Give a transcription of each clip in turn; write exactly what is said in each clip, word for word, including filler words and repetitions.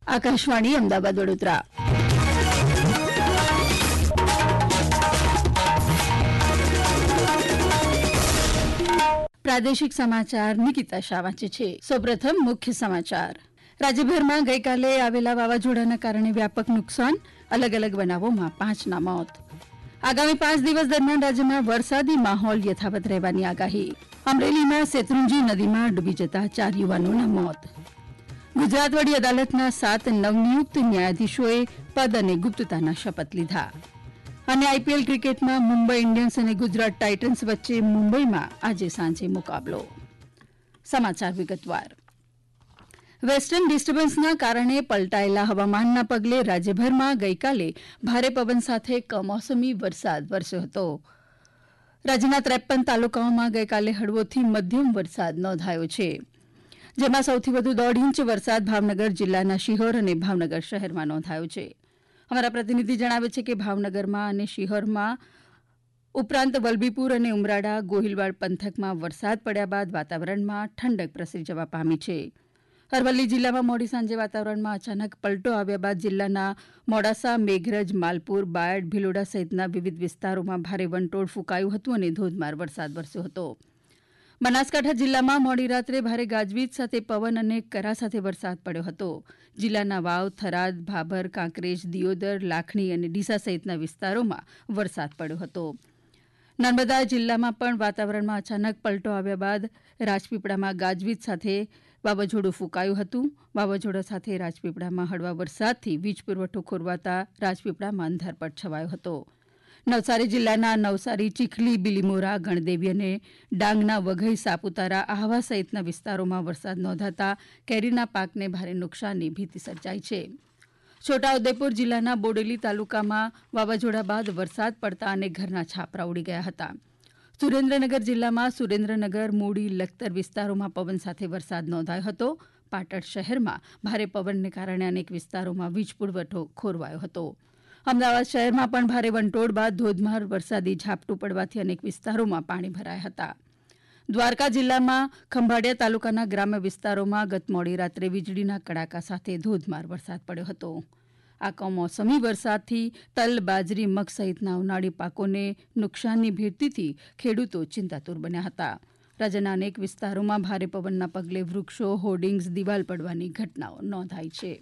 આકાશવાણી અમદાવાદ વડોદરા. પ્રાદેશિક સમાચાર નિકિતા શાહ વાંચે છે. સૌપ્રથમ મુખ્ય સમાચાર. રાજ્યભરમાં ગઈકાલે આવેલા વાવાઝોડાના કારણે વ્યાપક નુકસાન, અલગ અલગ બનાવોમાં પાંચના મોત. આગામી પાંચ દિવસ દરમિયાન રાજ્યમાં વરસાદી માહોલ યથાવત રહેવાની આગાહી. અમરેલીમાં શેત્રુંજી નદીમાં ડૂબી જતા ચાર યુવાનોના મોત. ગુજરાત વડી અદાલતના સાત નવનિયુક્ત ન્યાયાધીશોએ પદ અને ગુપ્તતાના શપથ લીધા. અને આઈપીએલ ક્રિકેટમાં મુંબઈ ઇન્ડિયન્સ અને ગુજરાત ટાઇટન્સ વચ્ચે મુંબઈમાં આજે સાંજે મુકાબલો. સમાચાર વિગતવાર. વેસ્ટર્ન ડિસ્ટર્બન્સના કારણે પલટાયેલા હવામાનના પગલે રાજ્યભરમાં ગઈકાલે ભારે પવન સાથે કમોસમી વરસાદ વરસ્યો હતો. રાજ્યના ત્રેપન તાલુકાઓમાં ગઈકાલે હળવોથી મધ્યમ વરસાદ નોંધાયો છે, જેમાં સૌથી વધુ દોઢ ઇંચ વરસાદ ભાવનગર જિલ્લાના શિહોર અને ભાવનગર શહેરમાં નોંધાયો છે. અમારા પ્રતિનિધિ જણાવે છે કે ભાવનગરમાં અને શિહોરમાં ઉપરાંત વલભીપુર અને ઉમરાડા ગોહિલવાડ પંથકમાં વરસાદ પડ્યા બાદ વાતાવરણમાં ઠંડક પ્રસરી જવા પામી છે. અરવલ્લી જિલ્લામાં મોડી સાંજે વાતાવરણમાં અચાનક પલટો આવ્યા બાદ જિલ્લાના મોડાસા, મેઘરજ, માલપુર, બાયડ, ભિલોડા સહિતના વિવિધ વિસ્તારોમાં ભારે વંટોળ ફૂંકાયું હતું અને ધોધમાર વરસાદ વરસ્યો હતો. બનાસકાંઠા જિલ્લામાં મોડી રાત્રે ભારે ગાજવીજ સાથે પવન અને કરા સાથે વરસાદ પડ્યો હતો. જિલ્લાના વાવ, થરાદ, ભાભર, કાંકરેજ, દિયોદર, લાખણી અને ડીસા સહિતના વિસ્તારોમાં વરસાદ પડ્યો હતો. નર્મદા જિલ્લામાં પણ વાતાવરણમાં અચાનક પલટો આવ્યા બાદ રાજપીપળામાં ગાજવીજ સાથે વાવાઝોડું ફૂંકાયું હતું. વાવાઝોડા સાથે રાજપીપળામાં હળવા વરસાદથી વીજ પુરવઠો ખોરવાતા રાજપીપળામાં અંધારપટ છવાયો હતો. નવસારી જિલ્લાના નવસારી, ચીખલી, બિલીમોરા, ગણદેવી અને ડાંગના વઘઈ, સાપુતારા, આહવા સહિતના વિસ્તારોમાં વરસાદ નોંધાતા કેરીના પાકને ભારે નુકસાનની ભીતિ સર્જાઈ છે. છોટાઉદેપુર જિલ્લાના બોડેલી તાલુકામાં વાવાઝોડા બાદ વરસાદ પડતા અનેક ઘરના છાપરા ઉડી ગયા હતા. સુરેન્દ્રનગર જિલ્લામાં સુરેન્દ્રનગર, મૂળી, લખતર વિસ્તારોમાં પવન સાથે વરસાદ નોંધાયો હતો. પાટણ શહેરમાં ભારે પવનને કારણે અનેક વિસ્તારોમાં વીજ પુરવઠો ખોરવાયો હતો. અમદાવાદ શહેરમાં પણ ભારે વંટોળ બાદ ધોધમાર વરસાદી ઝાપટું પડવાથી અનેક વિસ્તારોમાં પાણી ભરાયા હતા. દ્વારકા જિલ્લામાં ખંભાળિયા તાલુકાના ગ્રામ્ય વિસ્તારોમાં ગત મોડી રાત્રે વીજળીના કડાકા સાથે ધોધમાર વરસાદ પડ્યો હતો. આ કમોસમી વરસાદથી તલ, બાજરી, મગ સહિતના ઉનાળી પાકોને નુકસાનની ભીતિથી ખેડૂતો ચિંતાતુર બન્યા હતા. રાજ્યના અનેક વિસ્તારોમાં ભારે પવનના પગલે વૃક્ષો, હોર્ડિંગ્સ, દિવાલ પડવાની ઘટનાઓ નોંધાઈ છે.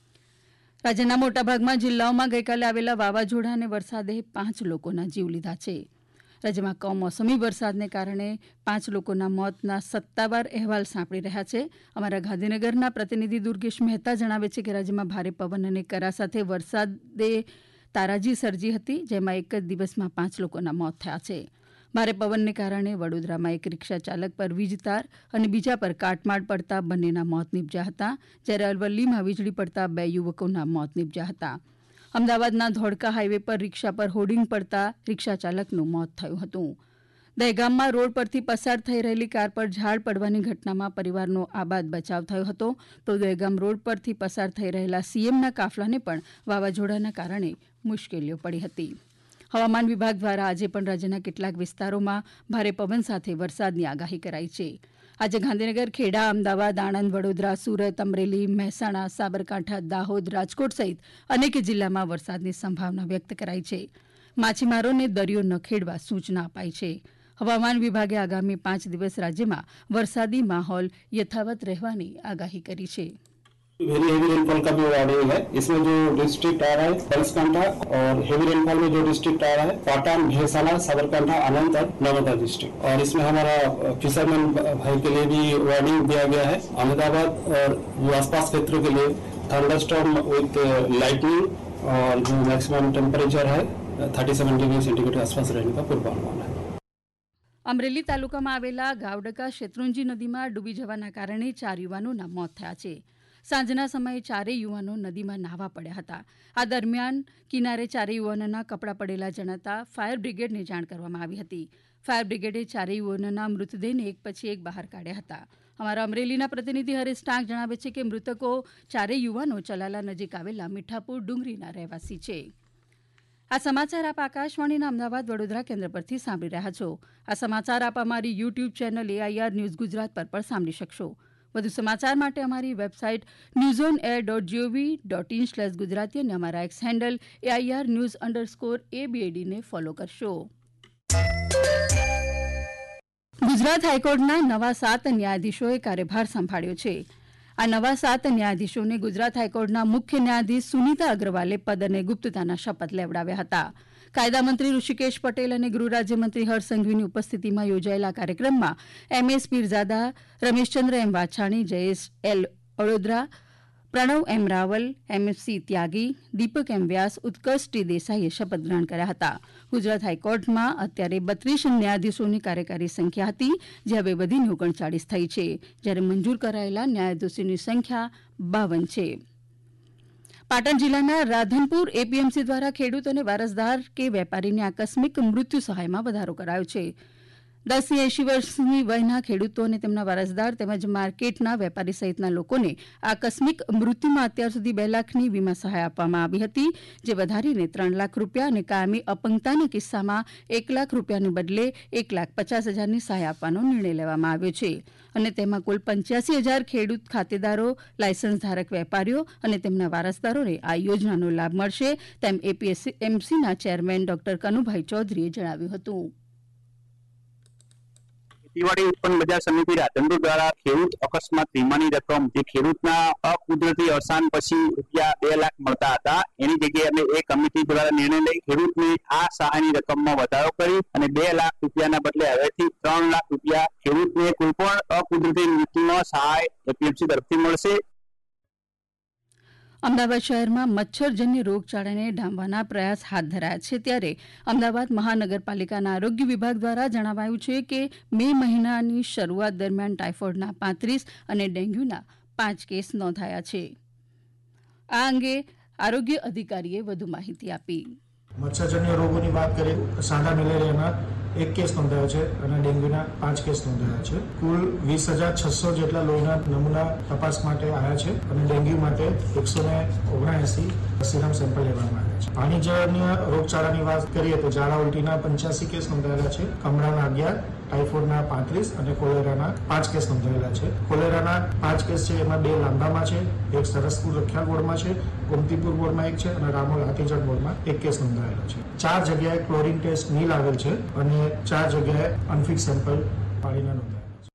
રાજ્યના મોટાભાગના જિલ્લાઓમાં ગઈકાલે આવેલા વાવાઝોડા અને વરસાદે પાંચ લોકોના જીવ લીધા છે. રાજ્યમાં કમોસમી વરસાદને કારણે પાંચ લોકોના મોતના સત્તાવાર અહેવાલ સાંપડી રહ્યા છે. અમારા ગાંધીનગરના પ્રતિનિધિ દુર્ગેશ મહેતા જણાવે છે કે રાજ્યમાં ભારે પવન અને કરા સાથે વરસાદે તારાજી સર્જી હતી, જેમાં એક જ દિવસમાં પાંચ લોકોના મોત થયા છે. ભારે પવનને કારણે વડોદરામાં એક રિક્ષા ચાલક પર વીજ તાર અને બીજા પર કાટમાળ પડતા બંનેના મોત નીપજ્યા હતા, જ્યારે અરવલ્લીમાં વીજળી પડતા બે યુવકોના મોત નીપજ્યા હતા. અમદાવાદના ધોળકા હાઈવે પર રિક્ષા પર હોર્ડિંગ પડતા રિક્ષા ચાલકનું મોત થયું હતું. દહેગામમાં રોડ પરથી પસાર થઈ રહેલી કાર પર ઝાડ પડવાની ઘટનામાં પરિવારનો આબાદ બચાવ થયો હતો. તો દહેગામ રોડ પરથી પસાર થઈ રહેલા સીએમના કાફલાને પણ વાવાઝોડાના કારણે મુશ્કેલીઓ પડી હતી. હવામાન વિભાગ દ્વારા આજે પણ રાજ્યના કેટલાક વિસ્તારોમાં ભારે પવન સાથે વરસાદની આગાહી કરાઈ છે. આજે ગાંધીનગર, ખેડા, અમદાવાદ, આણંદ, વડોદરા, સુરત, અમરેલી, મહેસાણા, સાબરકાંઠા, દાહોદ, રાજકોટ સહિત અનેક જિલ્લામાં વરસાદની સંભાવના વ્યક્ત કરાઈ છે. માછીમારોને દરિયો ન ખેડવા સૂચના અપાઈ છે. હવામાન વિભાગે આગામી પાંચ દિવસ રાજ્યમાં વરસાદી માહોલ યથાવત રહેવાની આગાહી કરી છે. वेरी हेवी रेनफॉल का भी वार्निंग है. इसमें जो डिस्ट्रिक्ट आ रहा है बनासकांठा और हेवी रेनफॉल में जो डिस्ट्रिक्ट आ रहा है पाटन, भैंसाना, साबरकांठा, आनंद और नर्मदा डिस्ट्रिक्ट. और इसमें हमारा फिशरमैन भाई के लिए भी वार्निंग दिया गया है. अहमदाबाद और जो आसपास क्षेत्रों के लिए थंडरस्टॉर्म विथ लाइटनिंग और जो मैक्सिमम टेम्परेचर है थर्टी सेवन डिग्री सेंटीग्रेड के आसपास रहने का पूर्वानुमान है. અમરેલી તાલુકામાં આવેલા ગાવડકા શેત્રુંજી નદીમાં ડૂબી જવાના કારણે ચાર યુવાનોના મોત થયા છે. સાંજના સમયે ચારેય યુવાનો નદીમાં નાહવા પડ્યા હતા. આ દરમિયાન કિનારે ચારેય યુવાનોના કપડાં પડેલા જણાતા ફાયર બ્રિગેડને જાણ કરવામાં આવી હતી. ફાયર બ્રિગેડે ચારેય યુવાનોના મૃતદેહને એક પછી એક બહાર કાઢ્યા હતા. અમારા અમરેલીના પ્રતિનિધિ હરેશ ટાંક જણાવે છે કે મૃતકો ચારેય યુવાનો ચલાલા નજીક આવેલા મીઠાપુર ડુંગરીના રહેવાસી છે. આ સમાચાર આપ આકાશવાણીના અમદાવાદ વડોદરા કેન્દ્ર પરથી સાંભળી રહ્યા છો. આ સમાચાર આપ અમારી YouTube channel AIR news Gujarat પર પણ સાંભળી શકશો. વધુ સમાચાર માટે અમારી website news on air dot GOV dot in slash Gujarati અને અમારા X handle AIR news underscore એબીએડીને ફોલો કરશો. ગુજરાત હાઈકોર્ટના નવા સાત ન્યાયાધીશોએ કાર્યભાર સંભાળ્યો છે. આ નવા સાત ન્યાયાધીશોને ગુજરાત હાઈકોર્ટના મુખ્ય ન્યાયાધીશ સુનીતા અગ્રવાલે પદ અને ગુપ્તતાના શપથ લેવડાવ્યા હતા. કાયદામંત્રી ઋષિકેશ પટેલ અને ગૃહ રાજ્યમંત્રી હર્ષ સંઘવીની ઉપસ્થિતિમાં યોજાયેલા કાર્યક્રમમાં M S Pirzada, Rameshchandra M Vachhani, Jayesh L Vadodara, Pranav M Raval, M C Tyagi, Deepak M Vyas, Utkarsh T દેસાઈએ શપથ ગ્રહણ કર્યા હતા. ગુજરાત હાઈકોર્ટમાં અત્યારે બત્રીસ ન્યાયાધીશોની કાર્યકારી સંખ્યા હતી, જે હવે વધીને ઓગણચાળીસ થઈ છે, જ્યારે મંજૂર કરાયેલા ન્યાયાધીશોની સંખ્યા બાવન છે. પાટણ જિલ્લાના રાધનપુર એપીએમસી દ્વારા ખેડૂતોને વારસદાર કે વેપારીની આકસ્મિક મૃત્યુ સહાયમાં વધારો કરાયો છે. દસ થી એંશી વર્ષની વયના ખેડૂતો અને તેમના વારસદાર તેમજ માર્કેટના વેપારી સહિતના લોકોને આકસ્મિક મૃત્યુમાં અત્યાર સુધી બે લાખની વીમા સહાય આપવામાં આવી હતી, જે વધારીને ત્રણ લાખ રૂપિયા અને કાયમી અપંગતાના કિસ્સામાં એક લાખ રૂપિયાને બદલે એક લાખ પચાસ હજારની સહાય આપવાનો નિર્ણય લેવામાં આવ્યો છે અને તેમાં કુલ પંચ્યાસી હજાર ખેડૂત ખાતેદારો, લાયસન્સ ધારક વેપારીઓ અને તેમના વારસદારોને આ યોજનાનો લાભ મળશે, તેમ એપીએમસીના ચેરમેન ડોક્ટર કનુભાઈ ચૌધરીએ જણાવ્યું હતું. ખેતીવાડી ઉત્પન્ન બજાર સમિતિ રાધનપુર દ્વારા ખેડૂત અકસ્માત વીમાની રકમ જે ખેડૂતના અકુદરતી અવસાન પછી રૂપિયા બે લાખ મળતા હતા, એની જગ્યાએ અમે એ કમિટી દ્વારા નિર્ણય લઈ ખેડૂતની આ સહાયની રકમમાં વધારો કરી અને બે લાખ રૂપિયાના બદલે હવેથી ત્રણ લાખ રૂપિયા ખેડૂતને કોઈ પણ અકુદરતી મૃત્યુનો સહાય એપીએમસી તરફથી મળશે. અમદાવાદ શહેરમાં મચ્છરજન્ય રોગચાળાને ડામવાના પ્રયાસ હાથ ધરાયા છે, ત્યારે અમદાવાદ મહાનગરપાલિકાના આરોગ્ય વિભાગ દ્વારા જણાવાયું છે કે મે મહિનાની શરૂઆત દરમિયાન ટાઇફોઇડના પાંત્રીસ અને ડેન્ગ્યુના પાંચ કેસ નોંધાયા છે. આ અંગે આરોગ્ય અધિકારીએ વધુ માહિતી આપી. મચ્છરજન્ય રોગોની વાત કરીએ તો સાદા મેલેરિયાના એક કેસ નોંધાયો છે અને ડેન્ગ્યુના પાંચ કેસ નોંધાયા છે. કુલ વીસ હજાર છસો જેટલા લોહીના નમૂના તપાસ માટે આવ્યા છે અને ડેન્ગ્યુ માટે એકસો ને ઓગણએસી સીરમ સેમ્પલ લેવામાં આવ્યા છે. પાણીજન્ય રોગચાળાની વાત કરીએ તો ઝાડા ઉલટીના પંચ્યાસી કેસ નોંધાયેલા છે, કમળાના અગિયાર, ટાઇફોઇડના પાંત્રીસ અને કોલેરાના પાંચ કેસ નોંધાયેલા છે. કોલેરાના પાંચ કેસ છે, એમાં બે લાંબામાં છે, એક સરસપુર રખિયાલ બોર્ડમાં છે, ગોમતીપુર બોર્ડમાં એક છે અને રામોલ હાથીજડ બોર્ડમાં એક કેસ નોંધાયેલો છે. ચાર જગ્યાએ ક્લોરીન ટેસ્ટ નીલ આવેલ છે અને ચાર જગ્યાએ અનફિટ સેમ્પલ પાણીના નોંધાયેલા છે.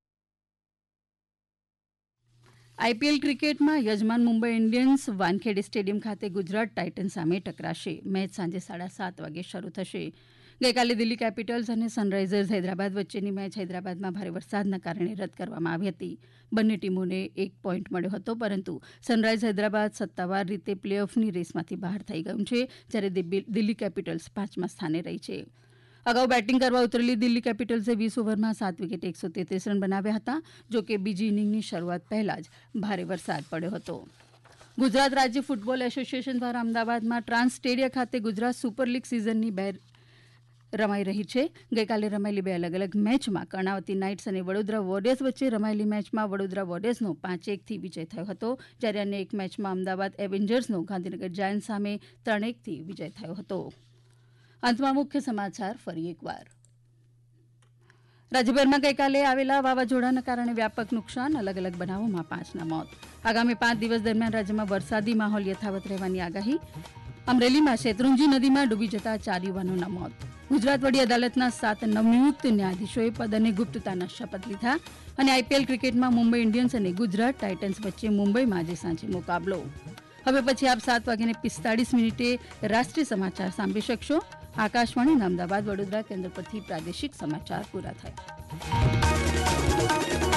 આઈપીએલ ક્રિકેટમાં યજમાન મુંબઈ ઇન્ડિયન્સ વાનખેડે સ્ટેડિયમ ખાતે ગુજરાત ટાઇટન્સ સામે ટકરાશે. મેચ સાંજે સાડા સાત વાગે શરૂ થશે. ગઈકાલે દિલ્હી કેપિટલ્સ અને સનરાઇઝર્સ હૈદરાબાદ વચ્ચેની મેચ હૈદરાબાદમાં ભારે વરસાદના કારણે રદ કરવામાં આવી હતી. બંને ટીમોને એક પોઈન્ટ મળ્યો હતો, પરંતુ સનરાઇઝ હૈદરાબાદ સત્તાવાર રીતે પ્લે ઓફની રેસમાંથી બહાર થઈ ગયું છે, જ્યારે દિલ્હી કેપિટલ્સ પાંચમા સ્થાને રહી છે. અગાઉ બેટિંગ કરવા ઉતરેલી દિલ્હી કેપિટલ્સે વીસ ઓવરમાં સાત વિકેટે એકસો તેત્રીસ રન બનાવ્યા હતા, જો કે બીજી ઇનિંગની શરૂઆત પહેલા જ ભારે વરસાદ પડ્યો હતો. ગુજરાત રાજ્ય ફૂટબોલ એસોસિએશન દ્વારા અમદાવાદમાં ટ્રાન્સ સ્ટેડિયા ખાતે ગુજરાત સુપર લીગ સિઝનની બે રમાઈ રહી છે. ગઈકાલે રમાયેલી બે અલગ અલગ મેચમાં કર્ણાવતી નાઇટ્સ અને વડોદરા વોરિયર્સ વચ્ચે રમાયેલી મેચમાં વડોદરા વોરિયર્સનો પાંચ એકથી વિજય થયો હતો, જ્યારે અન્ય એક મેચમાં અમદાવાદ એવેન્જર્સનો ગાંધીનગર જાયન્ટ સામે ત્રણ એકથી વિજય થયો હતો. અંતમાં મુખ્ય સમાચાર ફરી એકવાર. રાજ્યભરમાં ગઈકાલે આવેલા વાવાઝોડાના કારણે વ્યાપક નુકસાન, અલગ અલગ બનાવોમાં પાંચના મોત. આગામી પાંચ દિવસ દરમિયાન રાજ્યમાં વરસાદી માહોલ યથાવત રહેવાની આગાહી. અમરેલીમાં શેત્રુંજી નદીમાં ડૂબી જતા ચાર યુવાનોના મોત. ગુજરાત વડી અદાલતના સાત નવનિયુક્ત ન્યાયાધીશોએ પદ અને ગુપ્તતાના શપથ લીધા. અને આઈપીએલ ક્રિકેટમાં મુંબઈ ઇન્ડિયન્સ અને ગુજરાત ટાઇટન્સ વચ્ચે મુંબઈમાં આજે સાંજે મુકાબલો. હવે પછી આપ સાત વાગ્યાને પિસ્તાળીસ મિનિટે રાષ્ટ્રીય સમાચાર સાંભળી શકશો. આકાશવાણીના અમદાવાદ વડોદરા કેન્દ્ર પરથી પ્રાદેશિક સમાચાર પૂરા થાય.